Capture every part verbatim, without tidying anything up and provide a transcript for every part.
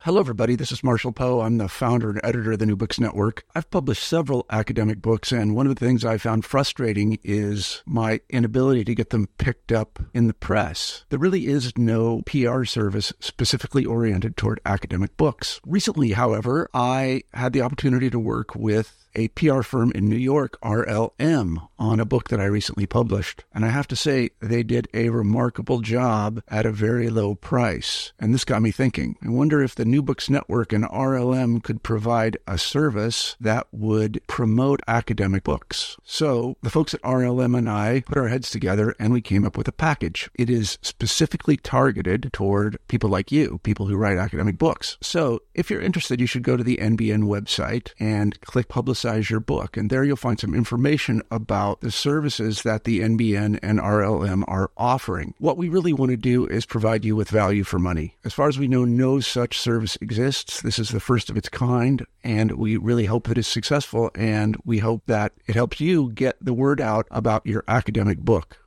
Hello, everybody. This is Marshall Poe. I'm the founder and editor of the New Books Network. I've published several academic books, and one of the things I found frustrating is my inability to get them picked up in the press. There really is no P R service specifically oriented toward academic books. Recently, however, I had the opportunity to work with a P R firm in New York, R L M, on a book that I recently published. And I have to say, they did a remarkable job at a very low price. And this got me thinking. I wonder if the New Books Network and R L M could provide a service that would promote academic books. So the folks at R L M and I put our heads together and we came up with a package. It is specifically targeted toward people like you, people who write academic books. So if you're interested, you should go to the N B N website and click Publicize your book. And there you'll find some information about the services that the N B N and R L M are offering. What we really want to do is provide you with value for money. As far as we know, no such service exists. This is the first of its kind, and we really hope that it's successful, and we hope that it helps you get the word out about your academic book.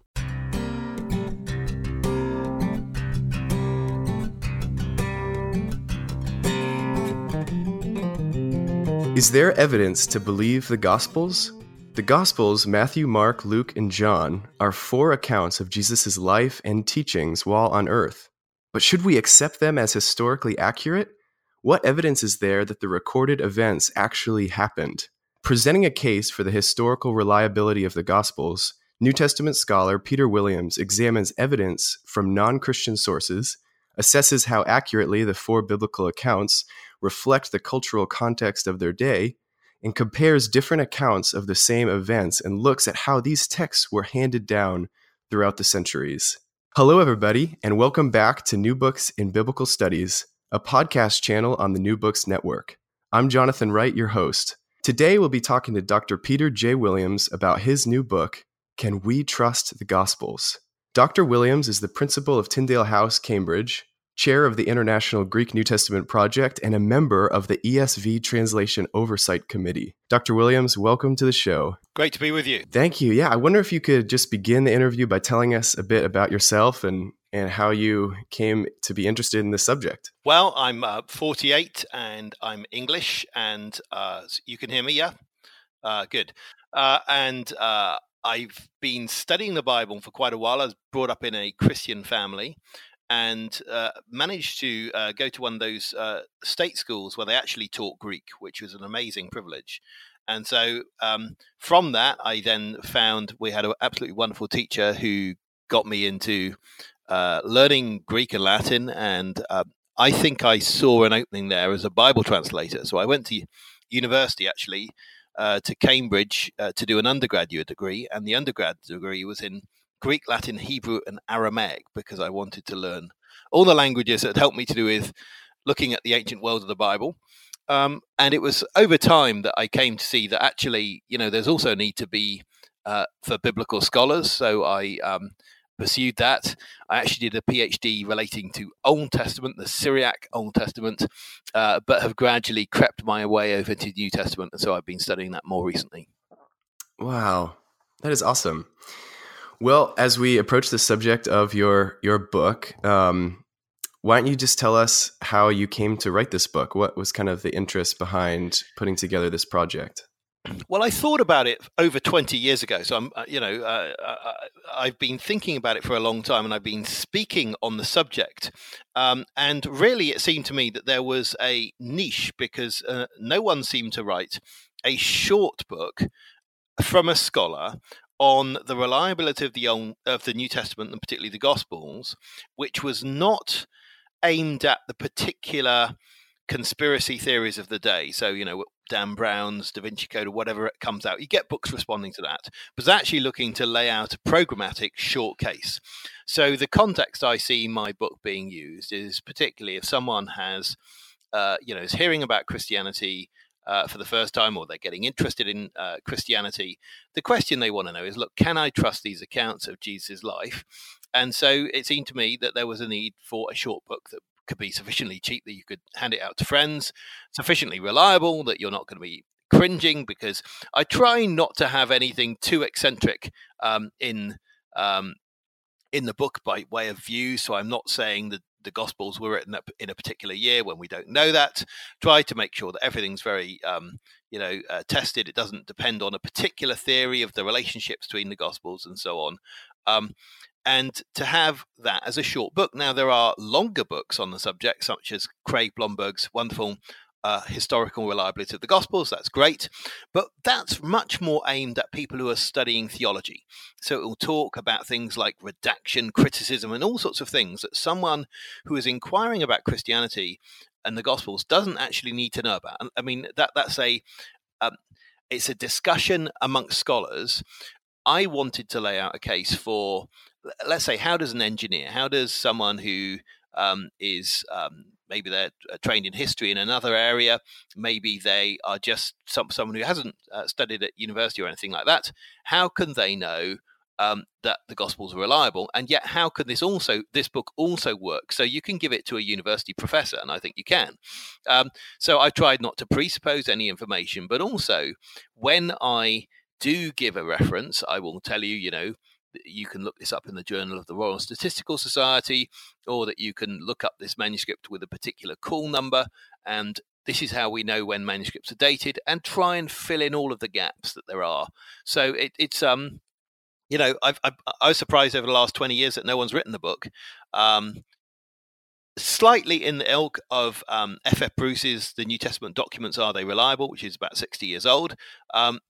Is there evidence to believe the Gospels? The Gospels, Matthew, Mark, Luke, and John, are four accounts of Jesus' life and teachings while on earth. But should we accept them as historically accurate? What evidence is there that the recorded events actually happened? Presenting a case for the historical reliability of the Gospels, New Testament scholar Peter Williams examines evidence from non-Christian sources, assesses how accurately the four biblical accounts reflect the cultural context of their day, and compares different accounts of the same events and looks at how these texts were handed down throughout the centuries. Hello, everybody, and welcome back to New Books in Biblical Studies, a podcast channel on the New Books Network. I'm Jonathan Wright, your host. Today, we'll be talking to Doctor Peter J. Williams about his new book, Can We Trust the Gospels? Doctor Williams is the principal of Tyndale House, Cambridge, chair of the International Greek New Testament Project, and a member of the E S V Translation Oversight Committee. Doctor Williams, welcome to the show. Great to be with you. Thank you. Yeah, I wonder if you could just begin the interview by telling us a bit about yourself and, and how you came to be interested in this subject. Well, I'm uh, forty-eight and I'm English, and uh, you can hear me, yeah? Uh, good. Uh, and uh, I've been studying the Bible for quite a while. I was brought up in a Christian family, and uh, managed to uh, go to one of those uh, state schools where they actually taught Greek, which was an amazing privilege. And so um, from that, I then found we had an absolutely wonderful teacher who got me into uh, learning Greek and Latin. And uh, I think I saw an opening there as a Bible translator. So I went to university, actually, uh, to Cambridge uh, to do an undergraduate degree. And the undergrad degree was in Greek, Latin, Hebrew, and Aramaic, because I wanted to learn all the languages that helped me to do with looking at the ancient world of the Bible. Um, and it was over time that I came to see that actually, you know, there's also a need to be uh, for biblical scholars. So I um, pursued that. I actually did a PhD relating to Old Testament, the Syriac Old Testament, uh, but have gradually crept my way over to New Testament. And so I've been studying that more recently. Wow, that is awesome. Well, as we approach the subject of your your book, um, why don't you just tell us how you came to write this book? What was kind of the interest behind putting together this project? Well, I thought about it over twenty years ago. So I'm, uh, you know, uh, uh, I've been thinking about it for a long time, and I've been speaking on the subject. Um, and really, it seemed to me that there was a niche, because uh, no one seemed to write a short book from a scholar on the reliability of the Old, of the New Testament, and particularly the Gospels, which was not aimed at the particular conspiracy theories of the day. So, you know, Dan Brown's Da Vinci Code or whatever it comes out, you get books responding to that, but it's actually looking to lay out a programmatic short case. So the context I see my book being used is particularly if someone has, uh, you know, is hearing about Christianity Uh, for the first time, or they're getting interested in uh, Christianity, the question they want to know is, look, can I trust these accounts of Jesus' life? And so it seemed to me that there was a need for a short book that could be sufficiently cheap that you could hand it out to friends, sufficiently reliable that you're not going to be cringing, because I try not to have anything too eccentric um, in um, in the book by way of view. So I'm not saying that the Gospels were written up in a particular year when we don't know that. Try to make sure that everything's very, um, you know, uh, tested. It doesn't depend on a particular theory of the relationships between the Gospels and so on. Um, and to have that as a short book. Now, there are longer books on the subject, such as Craig Blomberg's wonderful Uh, historical reliability of the Gospels. That's great, but that's much more aimed at people who are studying theology. So it will talk about things like redaction, criticism, and all sorts of things that someone who is inquiring about Christianity and the Gospels doesn't actually need to know about. I mean, that that's a um, it's a discussion amongst scholars. I wanted to lay out a case for, let's say, how does an engineer, how does someone who um, is um, maybe they're trained in history in another area, maybe they are just some, someone who hasn't uh, studied at university or anything like that. How can they know um, that the Gospels are reliable? And yet, how can this also this book also work? So you can give it to a university professor, and I think you can. Um, so I tried not to presuppose any information, but also when I do give a reference, I will tell you, you know, you can look this up in the Journal of the Royal Statistical Society, or that you can look up this manuscript with a particular call number, and this is how we know when manuscripts are dated, and try and fill in all of the gaps that there are. So it, it's um, you know, I've, I've, I was surprised over the last twenty years that no one's written the book. Um, slightly in the ilk of um, F F Bruce's The New Testament Documents, Are They Reliable?, which is about sixty years old, um,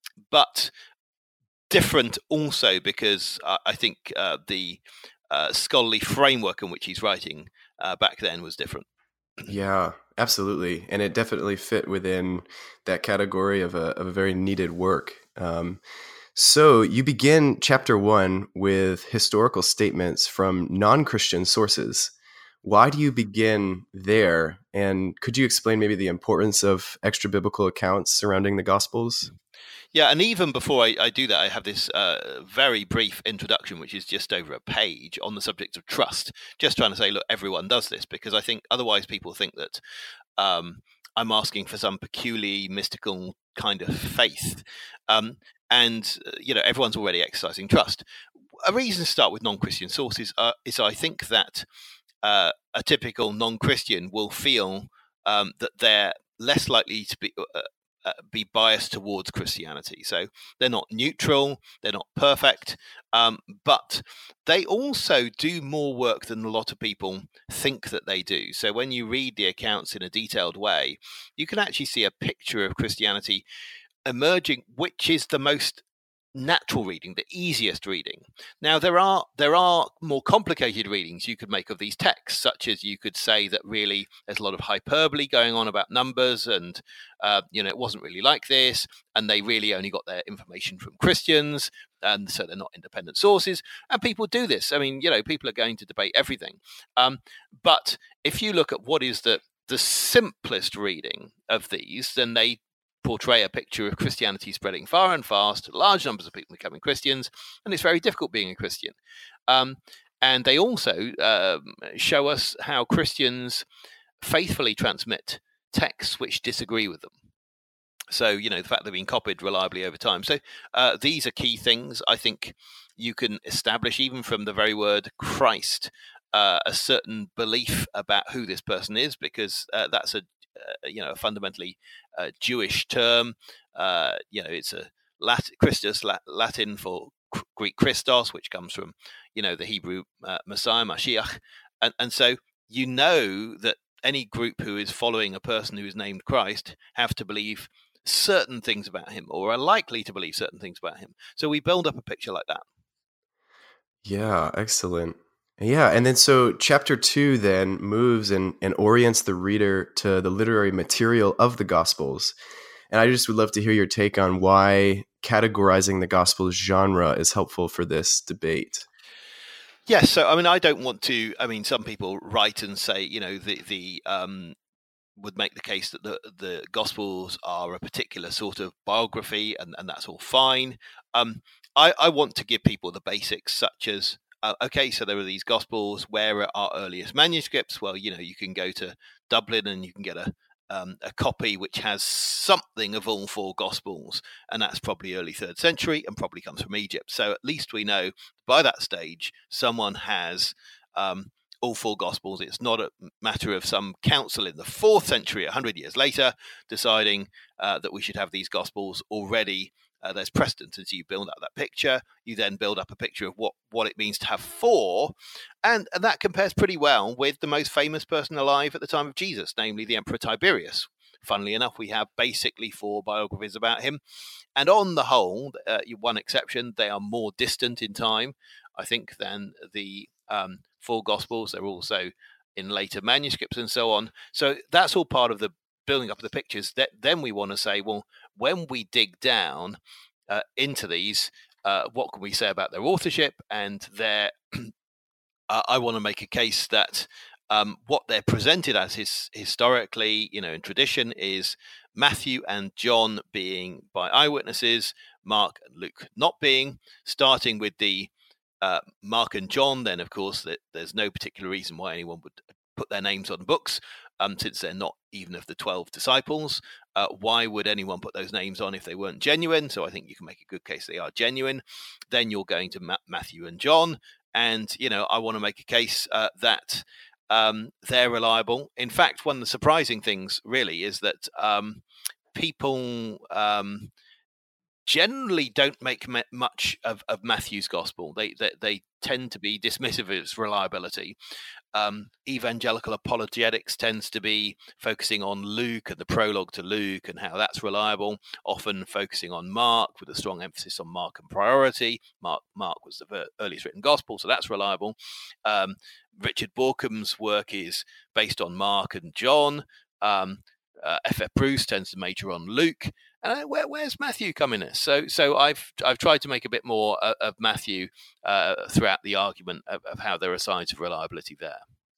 but different also because uh, I think uh, the uh, scholarly framework in which he's writing uh, back then was different. Yeah, absolutely. And it definitely fit within that category of a, of a very needed work. Um, so you begin chapter one with historical statements from non-Christian sources. Why do you begin there? And could you explain maybe the importance of extra biblical accounts surrounding the Gospels? Yeah, and even before I, I do that, I have this uh, very brief introduction, which is just over a page, on the subject of trust. Just trying to say, look, everyone does this, because I think otherwise people think that um, I'm asking for some peculiar, mystical kind of faith. Um, and, uh, you know, everyone's already exercising trust. A reason to start with non-Christian sources uh, is I think that uh, a typical non-Christian will feel um, that they're less likely to be... Uh, Uh, be biased towards Christianity. So they're not neutral, they're not perfect, um, but they also do more work than a lot of people think that they do. So when you read the accounts in a detailed way, you can actually see a picture of Christianity emerging, which is the most natural reading, the easiest reading. Now, there are there are more complicated readings you could make of these texts, such as you could say that really there's a lot of hyperbole going on about numbers, and uh, you know, it wasn't really like this, and they really only got their information from Christians, and so they're not independent sources. And people do this. I mean, you know, people are going to debate everything. Um, but if you look at what is the the simplest reading of these, then they portray a picture of Christianity spreading far and fast, large numbers of people becoming Christians, and it's very difficult being a Christian. Um, and they also um, show us how Christians faithfully transmit texts which disagree with them. So, you know, the fact they've been copied reliably over time. So uh, these are key things I think you can establish even from the very word Christ, uh, a certain belief about who this person is, because uh, that's a Uh, you know, a fundamentally uh, Jewish term. Uh, you know, it's a Latin, Christus, Latin for Greek Christos, which comes from, you know, the Hebrew uh, Messiah, Mashiach. And, and so you know that any group who is following a person who is named Christ have to believe certain things about him, or are likely to believe certain things about him. So we build up a picture like that. Yeah, excellent. Yeah, and then so chapter two then moves and, and orients the reader to the literary material of the Gospels. And I just would love to hear your take on why categorizing the Gospels genre is helpful for this debate. Yes, so I mean, I don't want to, I mean, some people write and say, you know, the, the um, would make the case that the, the Gospels are a particular sort of biography, and, and that's all fine. Um, I, I want to give people the basics, such as, Uh, okay, so there are these Gospels. Where are our earliest manuscripts? Well, you know, you can go to Dublin and you can get a um, a copy which has something of all four Gospels, and that's probably early third century and probably comes from Egypt. So at least we know by that stage someone has um, all four Gospels. It's not a matter of some council in the fourth century, one hundred years later, deciding uh, that we should have these Gospels already. Uh, there's precedent, and so you build up that picture. You then build up a picture of what, what it means to have four, and, and that compares pretty well with the most famous person alive at the time of Jesus, namely the Emperor Tiberius. Funnily enough, we have basically four biographies about him, and on the whole, uh, one exception, they are more distant in time, I think, than the um, four Gospels. They're also in later manuscripts and so on. So that's all part of the building up of the pictures. That then we want to say, well, when we dig down uh, into these, uh, what can we say about their authorship and their? uh, I want to make a case that um, what they're presented as his, historically, you know, in tradition, is Matthew and John being by eyewitnesses, Mark and Luke not being. Starting with the uh, Mark and John, then of course that there's no particular reason why anyone would put their names on books. Um, since they're not even of the twelve disciples, uh, why would anyone put those names on if they weren't genuine? So I think you can make a good case they are genuine. Then you're going to Ma- Matthew and John, and you know I want to make a case uh, that um, they're reliable. In fact, one of the surprising things really is that um, people um, generally don't make me- much of, of Matthew's gospel. They, they they tend to be dismissive of its reliability. Um, evangelical apologetics tends to be focusing on Luke and the prologue to Luke and how that's reliable, often focusing on Mark with a strong emphasis on Mark and priority. Mark Mark was the earliest written gospel, so that's reliable. Um, Richard Bauckham's work is based on Mark and John. Um, uh, F F Bruce tends to major on Luke. And where, where's Matthew come in this? So, so I've I've tried to make a bit more of, of Matthew uh, throughout the argument of, of how there are signs of reliability there.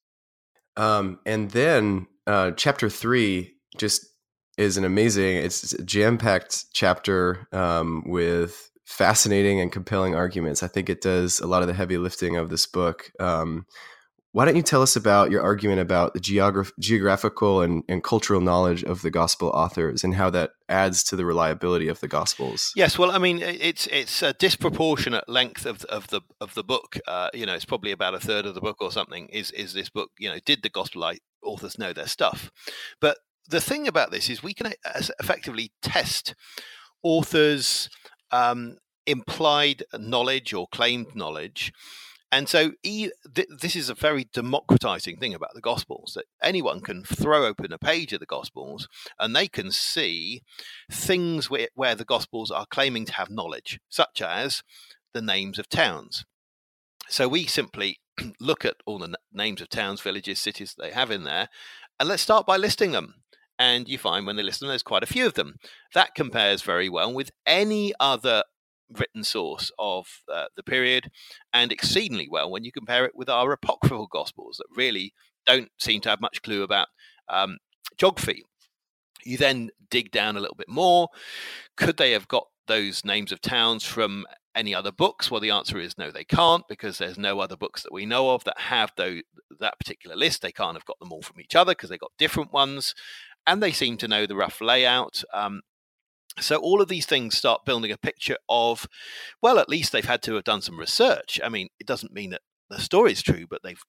Um, and then uh, chapter three just is an amazing, it's a jam-packed chapter um, with fascinating and compelling arguments. I think it does a lot of the heavy lifting of this book. Um, Why don't you tell us about your argument about the geograph- geographical and, and cultural knowledge of the gospel authors and how that adds to the reliability of the gospels? Yes, well, I mean, it's it's a disproportionate length of of the of the book. Uh, you know, it's probably about a third of the book or something. Is is this book? You know, did the gospel authors know their stuff? But the thing about this is we can effectively test authors' um, implied knowledge or claimed knowledge. And so e- th- this is a very democratizing thing about the Gospels, that anyone can throw open a page of the Gospels and they can see things where, where the Gospels are claiming to have knowledge, such as the names of towns. So we simply look at all the n- names of towns, villages, cities they have in there, and let's start by listing them. And you find when they list them, there's quite a few of them. That compares very well with any other written source of uh, the period, and exceedingly well when you compare it with our apocryphal gospels that really don't seem to have much clue about um, geography. You then dig down a little bit more. Could they have got those names of towns from any other books? Well, the answer is no, they can't, because there's no other books that we know of that have those, that particular list. They can't have got them all from each other because they got different ones, and they seem to know the rough layout. Um, So all of these things start building a picture of, well, at least they've had to have done some research. I mean, it doesn't mean that the story is true, but they've,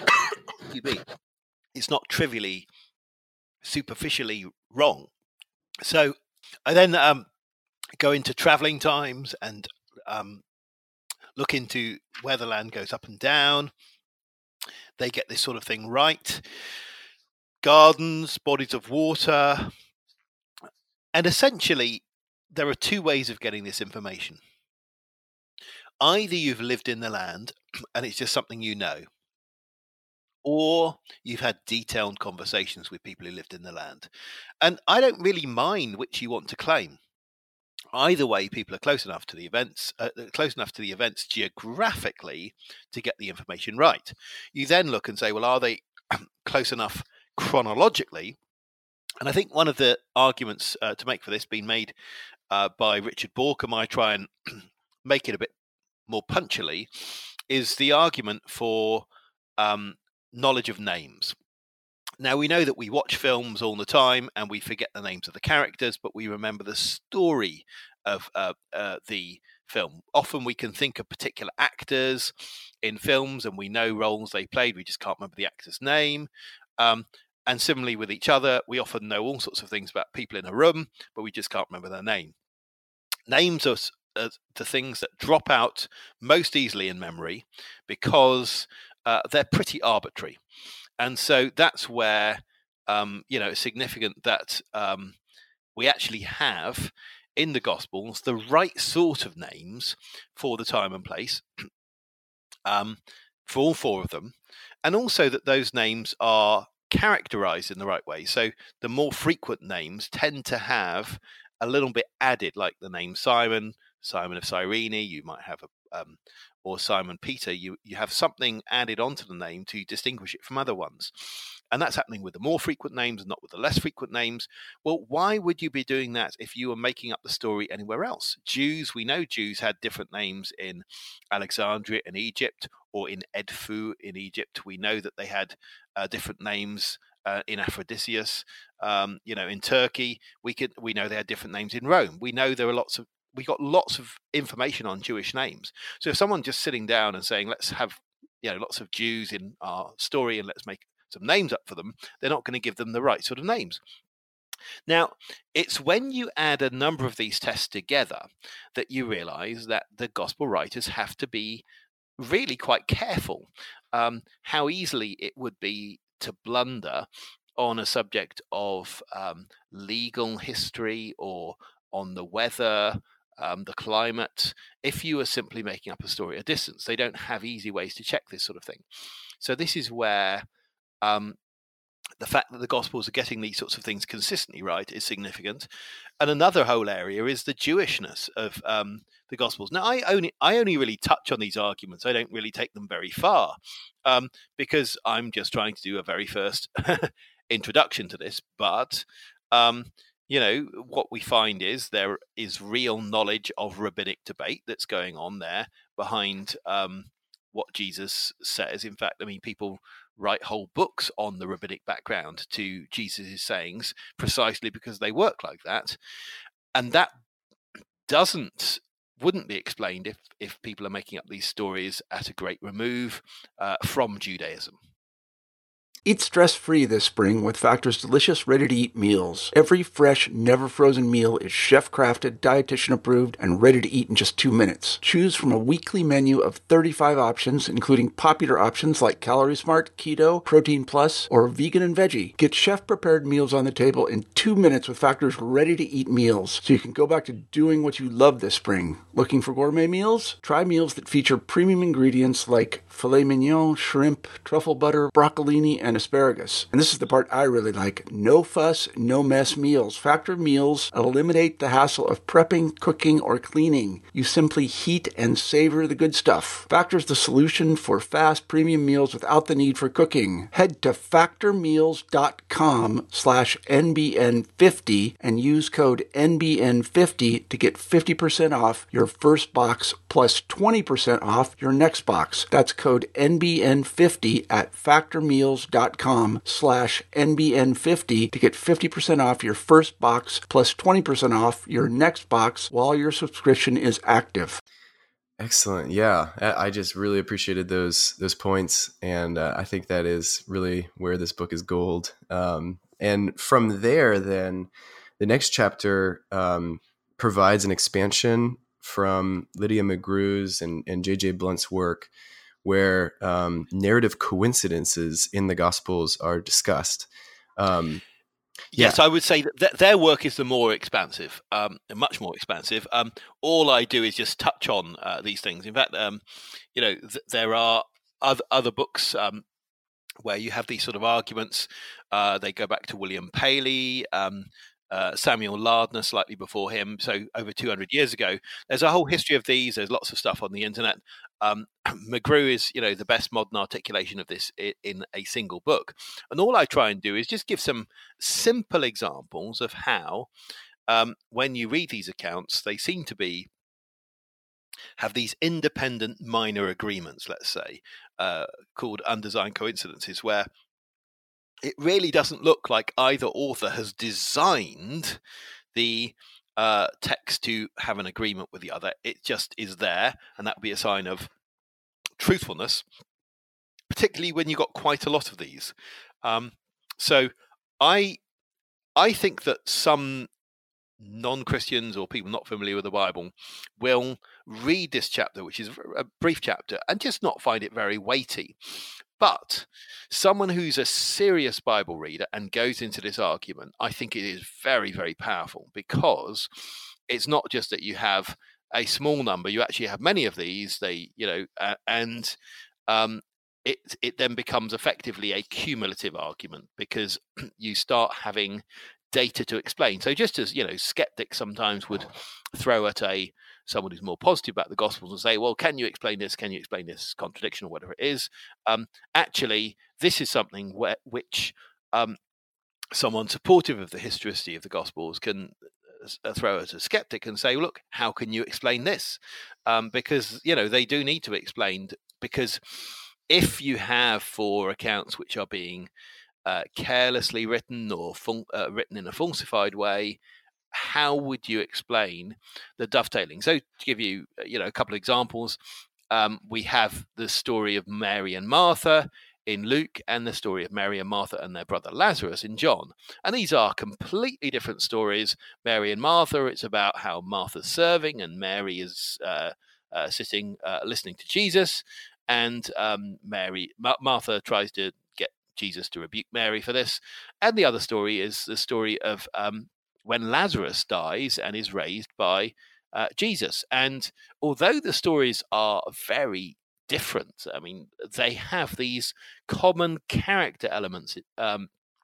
it's not trivially, superficially wrong. So I then um, go into traveling times and um, look into where the land goes up and down. They get this sort of thing right. Gardens, bodies of water. And essentially, there are two ways of getting this information. Either you've lived in the land and it's just something you know, or you've had detailed conversations with people who lived in the land. And I don't really mind which you want to claim. Either way, people are close enough to the events, uh, close enough to the events geographically to get the information right. You then look and say, well, are they close enough chronologically? And I think one of the arguments uh, to make for this, being made uh, by Richard Bauckham, I try and make it a bit more punctually, is the argument for um, knowledge of names. Now, we know that we watch films all the time and we forget the names of the characters, but we remember the story of uh, uh, the film. Often we can think of particular actors in films and we know roles they played, we just can't remember the actor's name. Um, and similarly with each other, we often know all sorts of things about people in a room, but we just can't remember their name. Names are uh, the things that drop out most easily in memory because uh, they're pretty arbitrary. And so that's where, um, you know, it's significant that um, we actually have in the Gospels the right sort of names for the time and place, um, for all four of them, and also that those names are characterized in the right way. So the more frequent names tend to have a little bit added, like the name Simon, Simon of Cyrene, you might have a, um, or Simon Peter, you, you have something added onto the name to distinguish it from other ones. And that's happening with the more frequent names and not with the less frequent names. Well, why would you be doing that if you were making up the story anywhere else? Jews, we know Jews had different names in Alexandria in Egypt or in Edfu in Egypt. We know that they had uh, different names uh, in Aphrodisias. Um, you know, in Turkey, we could we know they had different names in Rome. We know there are lots of we got lots of information on Jewish names. So if someone just sitting down and saying, let's have, you know, lots of Jews in our story and let's make some names up for them, they're not going to give them the right sort of names. Now, it's when you add a number of these tests together that you realize that the gospel writers have to be really quite careful um, how easily it would be to blunder on a subject of um, legal history or on the weather, um, the climate, if you are simply making up a story at a distance. They don't have easy ways to check this sort of thing. So this is where um, the fact that the Gospels are getting these sorts of things consistently right is significant. And another whole area is the Jewishness of um, the Gospels. Now, I only I only really touch on these arguments. I don't really take them very far um, because I'm just trying to do a very first introduction to this. But, um, you know, what we find is there is real knowledge of rabbinic debate that's going on there behind um, what Jesus says. In fact, I mean, people write whole books on the rabbinic background to Jesus' sayings precisely because they work like that. And that doesn't, wouldn't be explained if, if people are making up these stories at a great remove uh, from Judaism. Eat stress-free this spring with Factor's delicious, ready-to-eat meals. Every fresh, never-frozen meal is chef-crafted, dietitian-approved, and ready to eat in just two minutes. Choose from a weekly menu of thirty-five options, including popular options like Calorie Smart, Keto, Protein Plus, or Vegan and Veggie. Get chef-prepared meals on the table in two minutes with Factor's ready-to-eat meals, so you can go back to doing what you love this spring. Looking for gourmet meals? Try meals that feature premium ingredients like filet mignon, shrimp, truffle butter, broccolini, and asparagus. And this is the part I really like. No fuss, no mess meals. Factor meals eliminate the hassle of prepping, cooking, or cleaning. You simply heat and savor the good stuff. Factor's the solution for fast premium meals without the need for cooking. Head to factormeals.com slash NBN50 and use code N B N fifty to get fifty percent off your first box plus twenty percent off your next box. That's code N B N fifty at factormeals.com slash N B N fifty to get fifty percent off your first box plus twenty percent off your next box while your subscription is active. Excellent. Yeah, I just really appreciated those those points, and uh, I think that is really where this book is gold. Um, and from there, then the next chapter um, provides an expansion from Lydia McGrew's and, and J J Blunt's work, where um, narrative coincidences in the Gospels are discussed. Um, Yes, yeah. I would say that th- their work is the more expansive, um, much more expansive. Um, all I do is just touch on uh, these things. In fact, um, you know, th- there are other, other books um, where you have these sort of arguments. Uh, they go back to William Paley, um, uh, Samuel Lardner slightly before him, so over two hundred years ago. There's a whole history of these. There's lots of stuff on the internet. Um, McGrew is, you know, the best modern articulation of this in, in a single book. And all I try and do is just give some simple examples of how, um, when you read these accounts, they seem to be have these independent minor agreements, let's say, uh, called undesigned coincidences, where it really doesn't look like either author has designed the uh, text to have an agreement with the other. It just is there, and that would be a sign of truthfulness, particularly when you've got quite a lot of these. Um, so I I think that some non-Christians or people not familiar with the Bible will read this chapter, which is a brief chapter, and just not find it very weighty. But someone who's a serious Bible reader and goes into this argument, I think it is very, very powerful, because it's not just that you have a small number, you actually have many of these. They, you know, uh, and um, it it then becomes effectively a cumulative argument, because you start having data to explain. So just as, you know, skeptics sometimes would throw at a someone who's more positive about the Gospels and say, well, can you explain this? Can you explain this contradiction or whatever it is? Um, actually, this is something where, which um, someone supportive of the historicity of the Gospels can uh, throw at a skeptic and say, look, how can you explain this? Um, because, you know, they do need to be explained, because if you have four accounts which are being Uh, carelessly written or fun- uh, written in a falsified way, how would you explain the dovetailing? So to give you, you know, a couple of examples, um, we have the story of Mary and Martha in Luke, and the story of Mary and Martha and their brother Lazarus in John. And these are completely different stories. Mary and Martha, it's about how Martha's serving and Mary is uh, uh, sitting, uh, listening to Jesus. And um, Mary, Ma- Martha tries to get Jesus to rebuke Mary for this. And the other story is the story of um, when Lazarus dies and is raised by uh, Jesus. And although the stories are very different, I mean, they have these common character elements, um,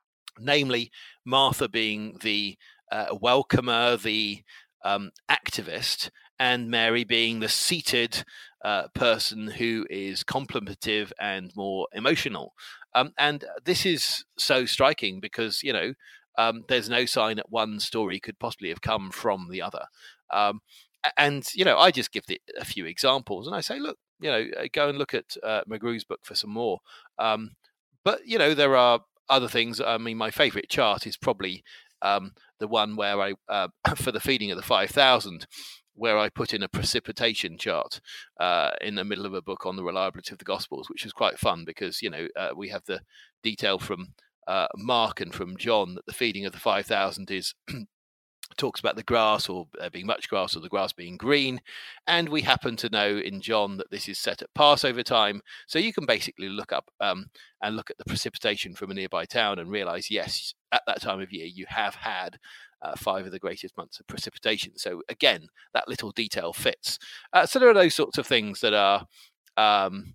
namely Martha being the uh, welcomer, the um, activist, and Mary being the seated uh, person who is contemplative and more emotional. Um, and this is so striking because, you know, um, there's no sign that one story could possibly have come from the other. Um, and, you know, I just give the, a few examples and I say, look, you know, go and look at uh, McGrew's book for some more. Um, but, you know, there are other things. I mean, my favorite chart is probably um, the one where I, uh, for the feeding of the five thousand, where I put in a precipitation chart uh, in the middle of a book on the reliability of the Gospels, which is quite fun because, you know, uh, we have the detail from uh, Mark and from John that the feeding of the five thousand is talks about the grass or uh, being much grass or the grass being green. And we happen to know in John that this is set at Passover time. So you can basically look up um, and look at the precipitation from a nearby town and realize, yes, at that time of year, you have had uh, five of the greatest months of precipitation. So again, that little detail fits. Uh, so there are those sorts of things that are um,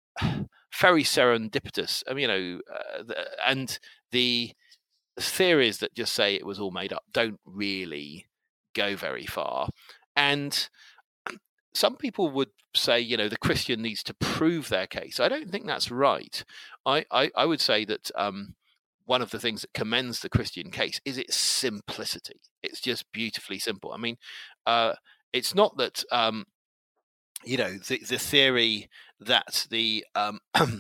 very serendipitous. I mean, you know, uh, the, and the theories that just say it was all made up don't really go very far. And some people would say, you know, the Christian needs to prove their case. I don't think that's right. I, I, I would say that um, one of the things that commends the Christian case is its simplicity. It's just beautifully simple. I mean, uh, it's not that, um, you know, the, the theory that the um,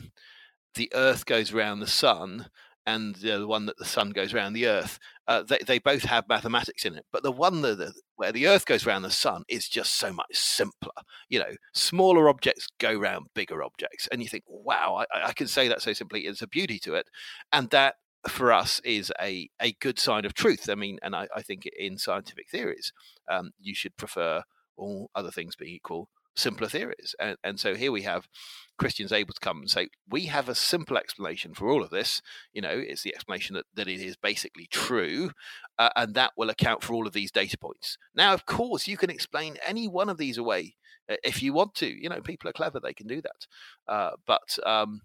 the earth goes around the sun and uh, the one that the sun goes around the earth, uh, they, they both have mathematics in it. But the one that the, where the earth goes around the sun is just so much simpler. You know, smaller objects go around bigger objects. And you think, wow, I, I can say that so simply. There's a beauty to it. And that, for us, is a, a good sign of truth. I mean, and I, I think in scientific theories, um, you should prefer, all other things being equal, simpler theories. And, and so here we have Christians able to come and say, we have a simple explanation for all of this. You know, it's the explanation that, that it is basically true, uh, and that will account for all of these data points. Now, of course, you can explain any one of these away uh, if you want to. You know, people are clever, they can do that. Uh, but um,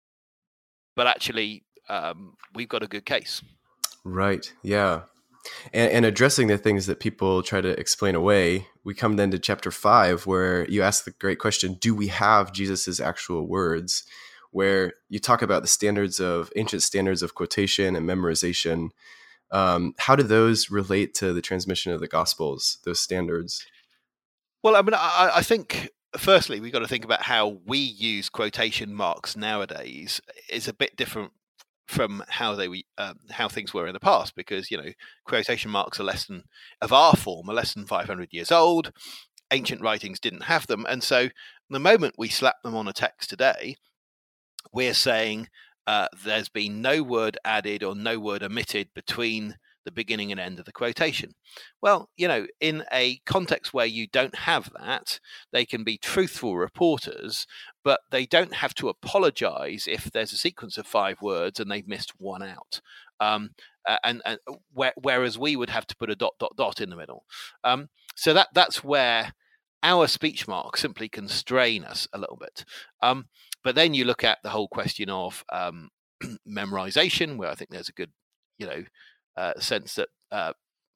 but actually, um, we've got a good case. Right, yeah. And, and addressing the things that people try to explain away, we come then to chapter five, where you ask the great question, do we have Jesus's actual words? Where you talk about the standards of ancient standards of quotation and memorization. Um, how do those relate to the transmission of the Gospels, those standards? Well, I mean, I, I think, firstly, we've got to think about how we use quotation marks nowadays is a bit different from how they were, um, how things were in the past, because you know quotation marks are less than of our form are less than five hundred years old. Ancient writings didn't have them, and so the moment we slap them on a text today, we're saying uh, there's been no word added or no word omitted between the beginning and end of the quotation. Well, you know, in a context where you don't have that, they can be truthful reporters, but they don't have to apologize if there's a sequence of five words and they've missed one out. Um, and, and where, whereas we would have to put a dot, dot, dot in the middle. Um, so that that's where our speech marks simply constrain us a little bit. Um, but then you look at the whole question of um, memorization, where I think there's a good, you know, uh, sense that uh,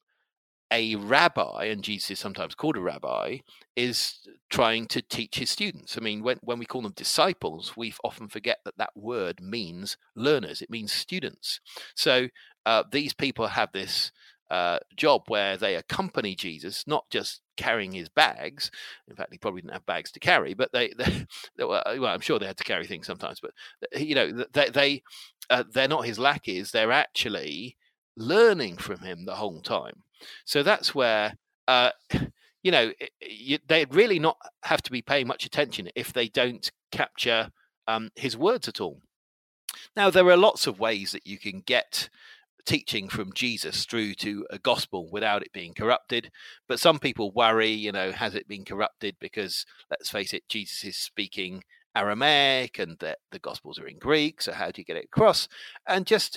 a rabbi, and Jesus is sometimes called a rabbi, is trying to teach his students. I mean, when, when we call them disciples, we often forget that that word means learners. It means students. So uh, these people have this uh, job where they accompany Jesus, not just carrying his bags. In fact, he probably didn't have bags to carry, but they, they, they were, well, I'm sure they had to carry things sometimes, but you know, they, they uh, they're not his lackeys. They're actually learning from him the whole time. So that's where, uh, you know, you, they'd really not have to be paying much attention if they don't capture um, his words at all. Now, there are lots of ways that you can get teaching from Jesus through to a gospel without it being corrupted. But some people worry, you know, has it been corrupted? Because let's face it, Jesus is speaking Aramaic and the, the gospels are in Greek. So how do you get it across? And just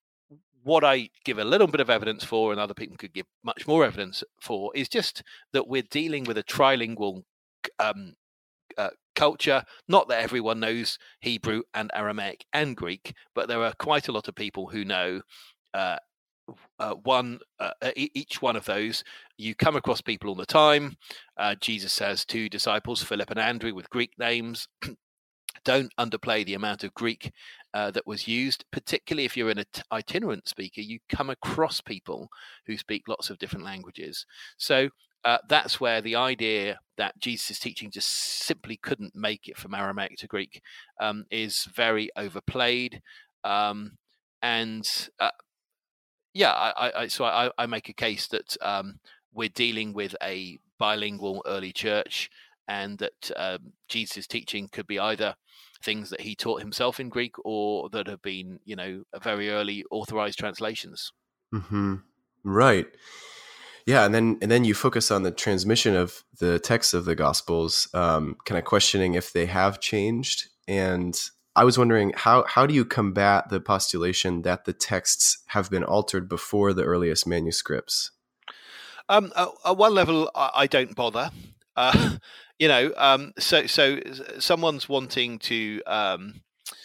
what I give a little bit of evidence for, and other people could give much more evidence for, is just that we're dealing with a trilingual um, uh, culture. Not that everyone knows Hebrew and Aramaic and Greek, but there are quite a lot of people who know uh, uh, one, uh, each one of those. You come across people all the time. Uh, Jesus has two disciples, Philip and Andrew, with Greek names. Don't underplay the amount of Greek uh, that was used, particularly if you're an itinerant speaker. You come across people who speak lots of different languages. So uh, that's where the idea that Jesus' teaching just simply couldn't make it from Aramaic to Greek um, is very overplayed. Um, and uh, yeah, I, I, so I, I make a case that um, we're dealing with a bilingual early church, and that um, Jesus' teaching could be either things that he taught himself in Greek or that have been, you know, very early authorized translations. Mm-hmm. Right. Yeah, and then and then you focus on the transmission of the texts of the Gospels, um, kind of questioning if they have changed. And I was wondering, how how do you combat the postulation that the texts have been altered before the earliest manuscripts? Um, at, at one level, I, I don't bother. Uh, you know, um, so so someone's wanting to. Um,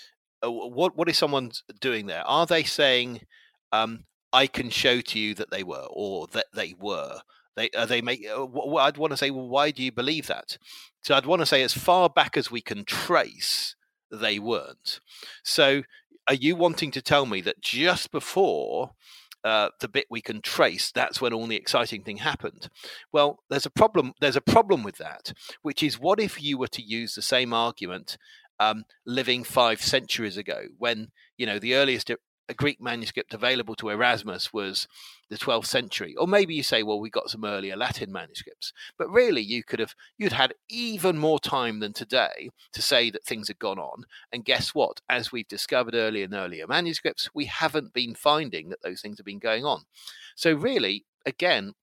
what what is someone doing there? Are they saying, um, "I can show to you that they were," or that they were? They are they make. What I'd want to say, well, why do you believe that? So I'd want to say, as far back as we can trace, they weren't. So are you wanting to tell me that just before uh, the bit we can trace, that's when all the exciting thing happened? Well, there's a problem. There's a problem with that, which is, what if you were to use the same argument um, living five centuries ago, when, you know, the earliest a Greek manuscript available to Erasmus was the twelfth century? Or maybe you say, well, we got some earlier Latin manuscripts, but really you could have, you'd had even more time than today to say that things had gone on. And guess what? As we've discovered earlier in earlier manuscripts, we haven't been finding that those things have been going on. So really, again,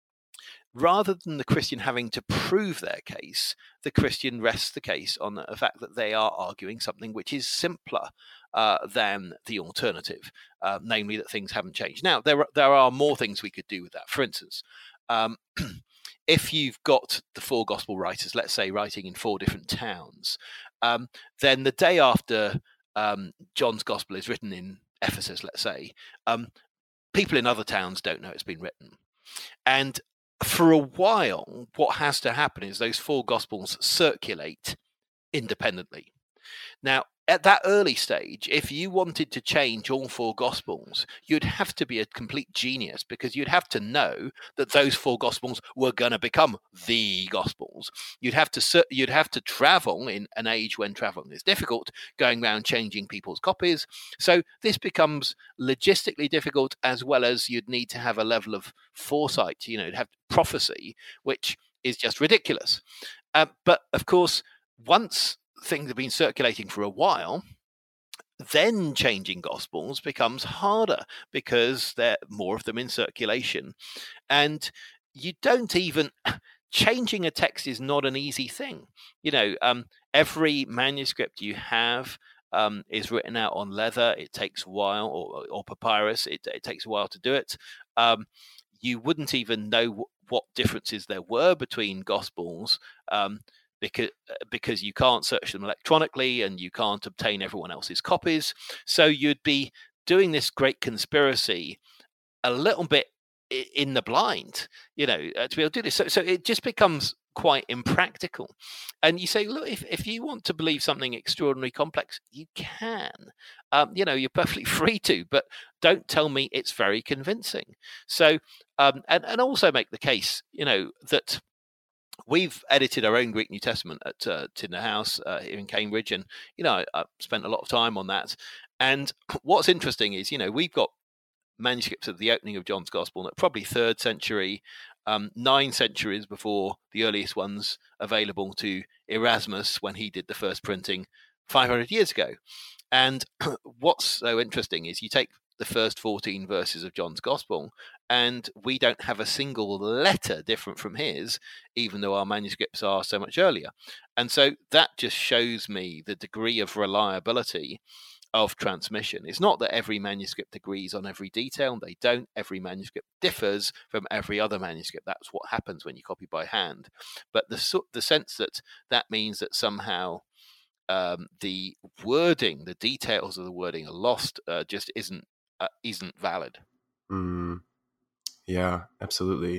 rather than the Christian having to prove their case, the Christian rests the case on the fact that they are arguing something which is simpler uh, than the alternative, uh, namely that things haven't changed. Now, there are, there are more things we could do with that. For instance, um, if you've got the four gospel writers, let's say, writing in four different towns, um, then the day after um, John's gospel is written in Ephesus, let's say, um, people in other towns don't know it's been written. And for a while, what has to happen is those four gospels circulate independently. Now, at that early stage, if you wanted to change all four Gospels, you'd have to be a complete genius, because you'd have to know that those four Gospels were going to become the Gospels. You'd have to you'd have to travel in an age when traveling is difficult, going around changing people's copies. So this becomes logistically difficult, as well as you'd need to have a level of foresight, you know, to have prophecy, which is just ridiculous. Uh, but of course, once things have been circulating for a while, then changing Gospels becomes harder, because there are more of them in circulation. And you don't even... Changing a text is not an easy thing. You know, um, every manuscript you have um, is written out on leather. It takes a while, or, or papyrus. It, it takes a while to do it. Um, you wouldn't even know w- what differences there were between Gospels, um, because because you can't search them electronically, and you can't obtain everyone else's copies. So you'd be doing this great conspiracy a little bit in the blind, you know, uh, to be able to do this. So, so it just becomes quite impractical. And you say, look, if, if you want to believe something extraordinarily complex, you can. Um, you know, you're perfectly free to, but don't tell me it's very convincing. So, um, and, and also make the case, you know, that we've edited our own Greek New Testament at uh, Tidner House uh, here in Cambridge. And, you know, I, I've spent a lot of time on that. And what's interesting is, you know, we've got manuscripts of the opening of John's Gospel that probably third century, um, nine centuries before the earliest ones available to Erasmus when he did the first printing five hundred years ago. And what's so interesting is you take the first fourteen verses of John's Gospel, and we don't have a single letter different from his, even though our manuscripts are so much earlier. And so that just shows me the degree of reliability of transmission. It's not that every manuscript agrees on every detail. They don't. Every manuscript differs from every other manuscript. That's what happens when you copy by hand. But the the sense that that means that somehow um, the wording, the details of the wording are lost, uh, just isn't uh, isn't valid. Mm, yeah, absolutely.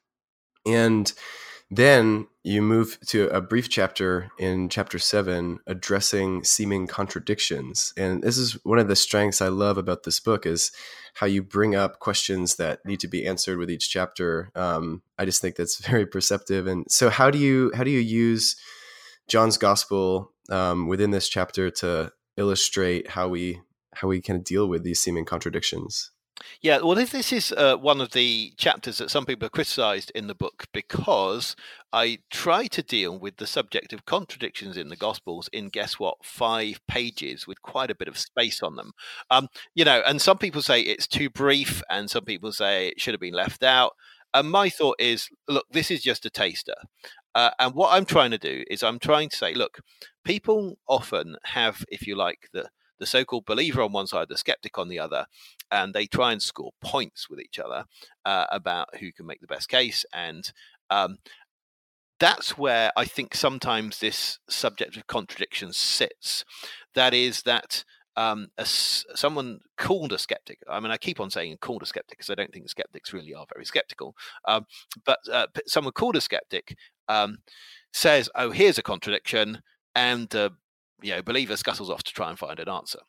And then you move to a brief chapter in chapter seven addressing seeming contradictions. And this is one of the strengths I love about this book, is how you bring up questions that need to be answered with each chapter. Um, I just think that's very perceptive. And so how do you how do you use John's Gospel um, within this chapter to illustrate how we how we kind of deal with these seeming contradictions? Yeah, well, this is uh, one of the chapters that some people have criticized in the book, because I try to deal with the subject of contradictions in the Gospels in, guess what, five pages with quite a bit of space on them. Um, you know, and some people say it's too brief, and some people say it should have been left out. And my thought is, look, this is just a taster. Uh, and what I'm trying to do is I'm trying to say, look, people often have, if you like, the the so-called believer on one side, the skeptic on the other, and they try and score points with each other uh, about who can make the best case. And um, that's where I think sometimes this subject of contradiction sits. That is that um, a, someone called a skeptic, I mean, I keep on saying called a skeptic because I don't think skeptics really are very skeptical, um, but uh, someone called a skeptic um, says, oh, here's a contradiction, and uh, you know, believer scuttles off to try and find an answer.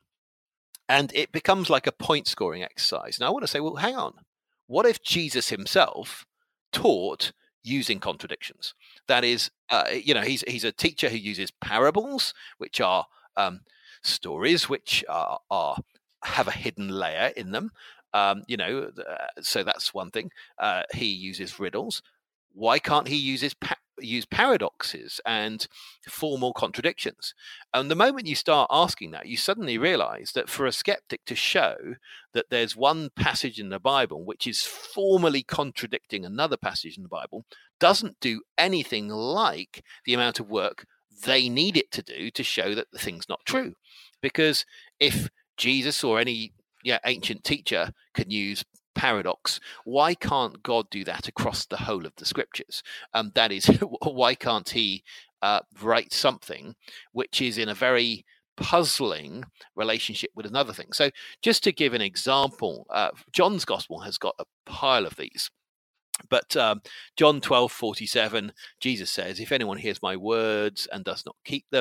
And it becomes like a point scoring exercise. Now I want to say, well, hang on. What if Jesus himself taught using contradictions? That is, uh, you know, he's he's a teacher who uses parables, which are um, stories which are, are have a hidden layer in them. Um, you know, uh, so that's one thing. Uh, he uses riddles. Why can't he use his pa- use paradoxes and formal contradictions? And the moment you start asking that, you suddenly realize that for a skeptic to show that there's one passage in the Bible which is formally contradicting another passage in the Bible doesn't do anything like the amount of work they need it to do to show that the thing's not true. Because if Jesus or any yeah, ancient teacher can use paradox, why can't God do that across the whole of the scriptures? Um, that is, why can't he uh, write something which is in a very puzzling relationship with another thing? So just to give an example, uh, John's Gospel has got a pile of these. But um, John twelve forty-seven, Jesus says, if anyone hears my words and does not keep them,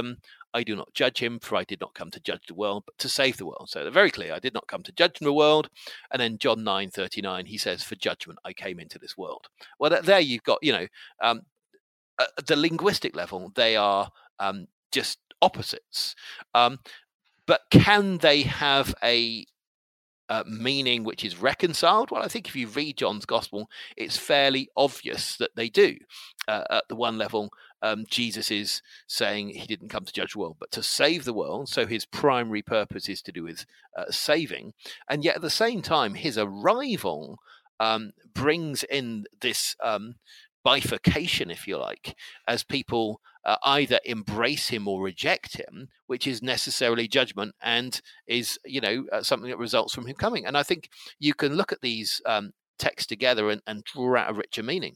I do not judge him, for I did not come to judge the world, but to save the world. So they're very clear. I did not come to judge the world. And then John nine thirty-nine, he says, for judgment I came into this world. Well, there you've got, you know, um, at the linguistic level, they are um, just opposites. Um, but can they have a Uh, meaning which is reconciled? Well, I think if you read John's Gospel, it's fairly obvious that they do. Uh, at the one level, um, Jesus is saying he didn't come to judge the world, but to save the world. So his primary purpose is to do with uh, saving. And yet at the same time, his arrival um, brings in this um, bifurcation, if you like, as people uh, either embrace him or reject him, which is necessarily judgment and is, you know, uh, something that results from him coming. And I think you can look at these um, texts together and, and draw out a richer meaning.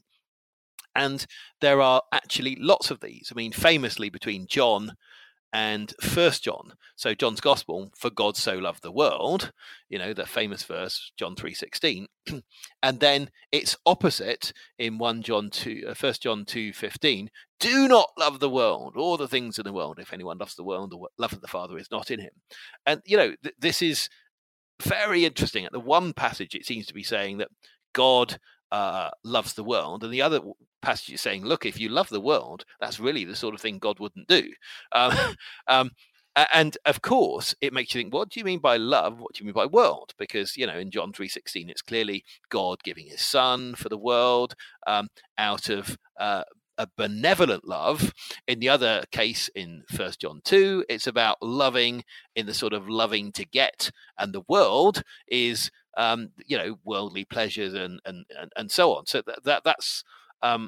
And there are actually lots of these. I mean, famously between John and First John. So John's Gospel, for God so loved the world, you know, the famous verse, John three sixteen. And then it's opposite in First John two, uh, First John two fifteen. Do not love the world or the things in the world. If anyone loves the world, the love of the Father is not in him. And, you know, th- this is very interesting. At the one passage, it seems to be saying that God Uh, loves the world, and the other passage is saying, look, if you love the world, that's really the sort of thing God wouldn't do. Um, um, and of course, it makes you think, what do you mean by love? What do you mean by world? Because, you know, in John three sixteen, it's clearly God giving his son for the world um, out of uh, a benevolent love. In the other case, in First John two, it's about loving in the sort of loving to get, and the world is Um, you know, worldly pleasures and and and, and so on. So that, that that's um,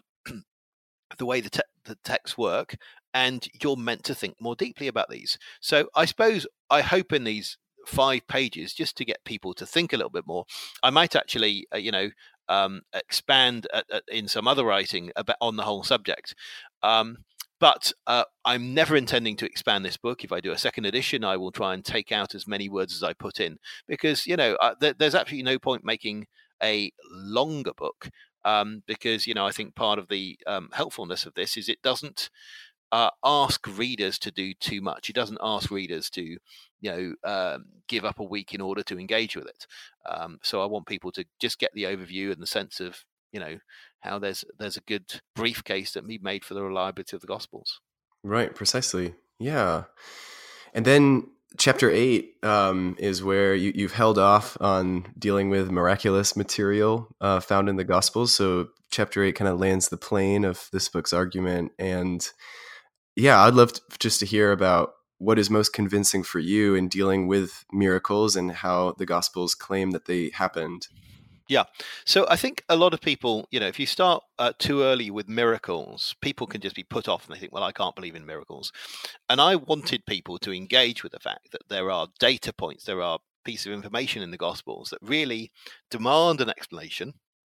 the way the, te- the texts work, and you're meant to think more deeply about these. So I suppose I hope in these five pages, just to get people to think a little bit more, I might actually, uh, you know, um, expand at, at, in some other writing about on the whole subject. Um, But uh, I'm never intending to expand this book. If I do a second edition, I will try and take out as many words as I put in, because, you know, uh, th- there's absolutely no point making a longer book um, because, you know, I think part of the um, helpfulness of this is it doesn't uh, ask readers to do too much. It doesn't ask readers to, you know, um, give up a week in order to engage with it. Um, so I want people to just get the overview and the sense of, you know, how there's there's a good briefcase that we made for the reliability of the Gospels. Right, precisely. Yeah. And then chapter eight um, is where you, you've held off on dealing with miraculous material uh, found in the Gospels. So chapter eight kind of lands the plane of this book's argument. And yeah, I'd love to, just to hear about what is most convincing for you in dealing with miracles and how the Gospels claim that they happened. Yeah. So I think a lot of people, you know, if you start uh, too early with miracles, people can just be put off and they think, well, I can't believe in miracles. And I wanted people to engage with the fact that there are data points, there are pieces of information in the Gospels that really demand an explanation,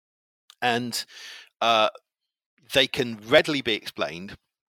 and uh, they can readily be explained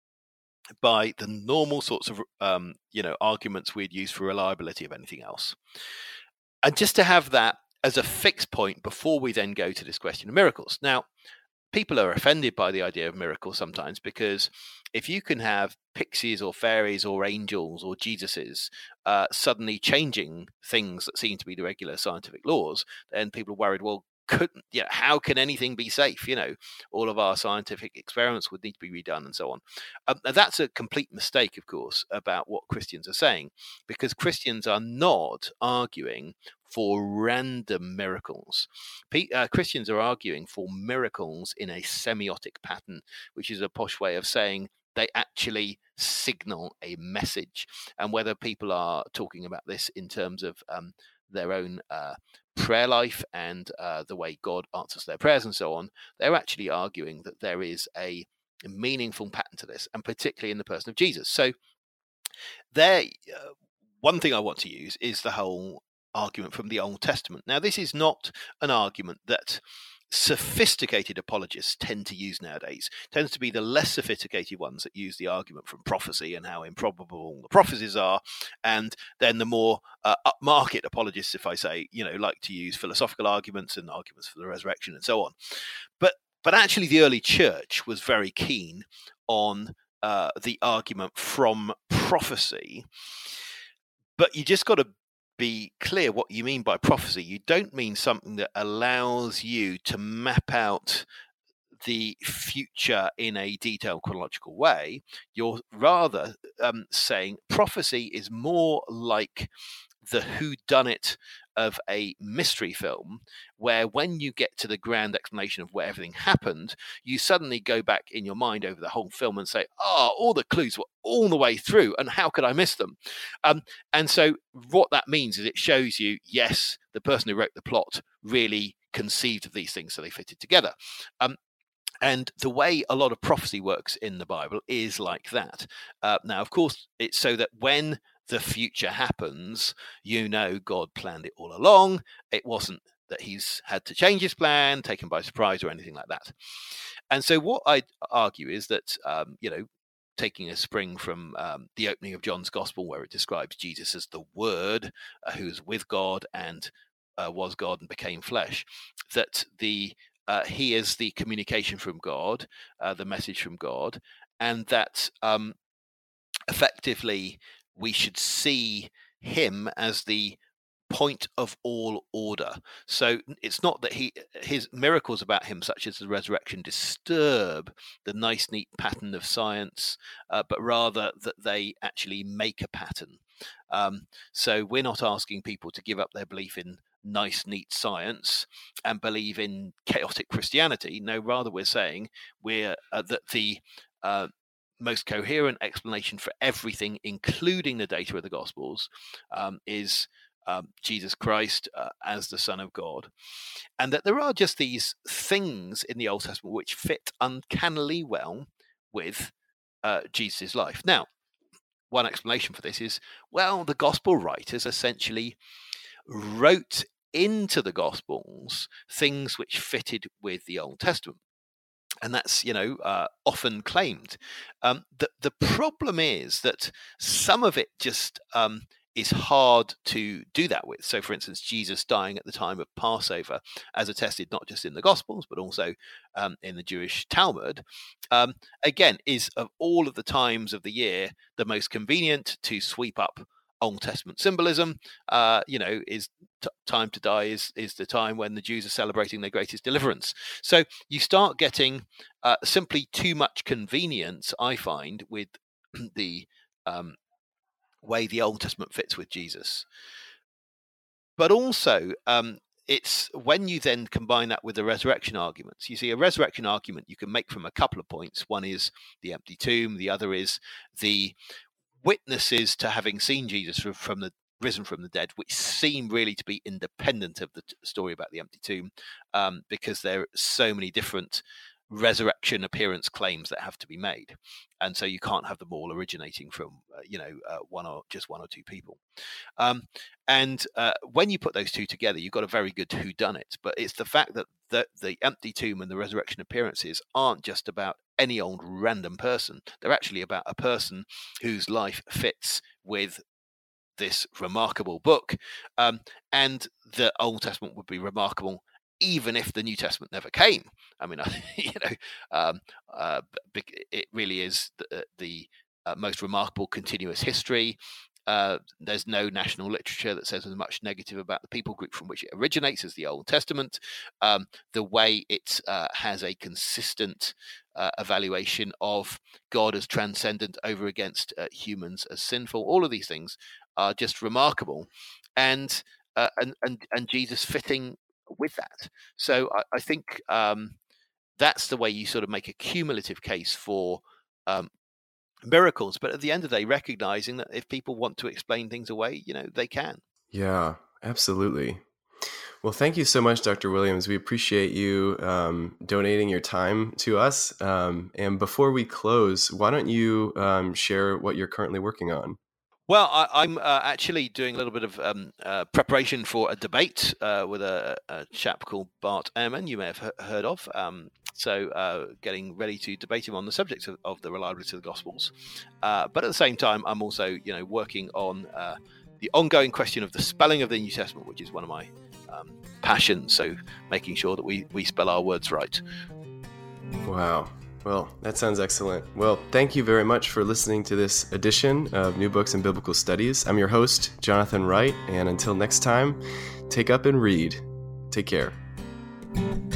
by the normal sorts of, um, you know, arguments we'd use for reliability of anything else. And just to have that as a fixed point before we then go to this question of miracles. Now, people are offended by the idea of miracles sometimes, because if you can have pixies or fairies or angels or Jesuses uh, suddenly changing things that seem to be the regular scientific laws, then people are worried, well, couldn't, you know, how can anything be safe? You know, all of our scientific experiments would need to be redone and so on. Um, and that's a complete mistake, of course, about what Christians are saying, because Christians are not arguing for random miracles. P- uh, Christians are arguing for miracles in a semiotic pattern, which is a posh way of saying they actually signal a message. And whether people are talking about this in terms of um, their own uh, prayer life and uh, the way God answers their prayers and so on, they're actually arguing that there is a meaningful pattern to this, and particularly in the person of Jesus. So there, uh, one thing I want to use is the whole argument from the Old Testament. Now, this is not an argument that sophisticated apologists tend to use nowadays. It tends to be the less sophisticated ones that use the argument from prophecy and how improbable the prophecies are, and then the more uh, upmarket apologists, if I say, you know, like to use philosophical arguments and arguments for the resurrection and so on. But but actually, the early church was very keen on uh, the argument from prophecy, but you just got to be clear what you mean by prophecy. You don't mean something that allows you to map out the future in a detailed chronological way. You're rather um, saying prophecy is more like the whodunit of a mystery film, where when you get to the grand explanation of where everything happened, you suddenly go back in your mind over the whole film and say, oh, all the clues were all the way through, and how could I miss them? Um, and so what that means is it shows you, yes, the person who wrote the plot really conceived of these things, so they fitted together. Um, And the way a lot of prophecy works in the Bible is like that. Uh, now, of course, it's so that when the future happens, you know God planned it all along. It wasn't that he's had to change his plan, taken by surprise, or anything like that. And so what I'd argue is that, um, you know, taking a spring from um, the opening of John's Gospel, where it describes Jesus as the Word, uh, who was with God and uh, was God and became flesh, that the Uh, he is the communication from God, uh, the message from God, and that um, effectively we should see him as the point of all order. So it's not that he his miracles about him, such as the resurrection, disturb the nice, neat pattern of science, uh, but rather that they actually make a pattern. Um, so we're not asking people to give up their belief in nice, neat science and believe in chaotic Christianity. No, rather we're saying we're uh, that the uh, most coherent explanation for everything, including the data of the Gospels, um, is um, Jesus Christ uh, as the Son of God, and that there are just these things in the Old Testament which fit uncannily well with uh, Jesus' life. Now, one explanation for this is, well, the Gospel writers essentially wrote into the Gospels things which fitted with the Old Testament. And that's, you know, uh, often claimed. Um, the, the problem is that some of it just um, is hard to do that with. So, for instance, Jesus dying at the time of Passover, as attested not just in the Gospels, but also um, in the Jewish Talmud, um, again, is of all of the times of the year, the most convenient to sweep up Old Testament symbolism. Uh, you know, is t- time to die is is the time when the Jews are celebrating their greatest deliverance. So you start getting uh, simply too much convenience, I find, with the um, way the Old Testament fits with Jesus. But also, um, it's when you then combine that with the resurrection arguments. You see, a resurrection argument you can make from a couple of points. One is the empty tomb. The other is the witnesses to having seen Jesus from, from the risen from the dead, which seem really to be independent of the t- story about the empty tomb, um, because there are so many different resurrection appearance claims that have to be made, and so you can't have them all originating from uh, you know uh, one or just one or two people. Um, and uh, when you put those two together, you've got a very good whodunit. But it's the fact that the, the empty tomb and the resurrection appearances aren't just about any old random person. They're actually about a person whose life fits with this remarkable book. Um, and the Old Testament would be remarkable even if the New Testament never came. I mean, you know, um, uh, it really is the, the uh, most remarkable continuous history. Uh, there's no national literature that says as much negative about the people group from which it originates as the Old Testament. Um, the way it uh, has a consistent uh, evaluation of God as transcendent over against uh, humans as sinful. All of these things are just remarkable, and uh, and and and Jesus fitting with that. So I, I think um, that's the way you sort of make a cumulative case for um, miracles, but at the end of the day, recognizing that if people want to explain things away, you know, they can. Yeah, absolutely. Well, thank you so much, Doctor Williams. We appreciate you um, donating your time to us. Um, and before we close, why don't you um, share what you're currently working on? Well, I, I'm uh, actually doing a little bit of um, uh, preparation for a debate uh, with a, a chap called Bart Ehrman, you may have he- heard of. Um, so uh, getting ready to debate him on the subject of, of the reliability of the Gospels. Uh, but at the same time, I'm also, you know, working on uh, the ongoing question of the spelling of the New Testament, which is one of my um, passions. So making sure that we, we spell our words right. Wow. Well, that sounds excellent. Well, thank you very much for listening to this edition of New Books in Biblical Studies. I'm your host, Jonathan Wright, and until next time, take up and read. Take care.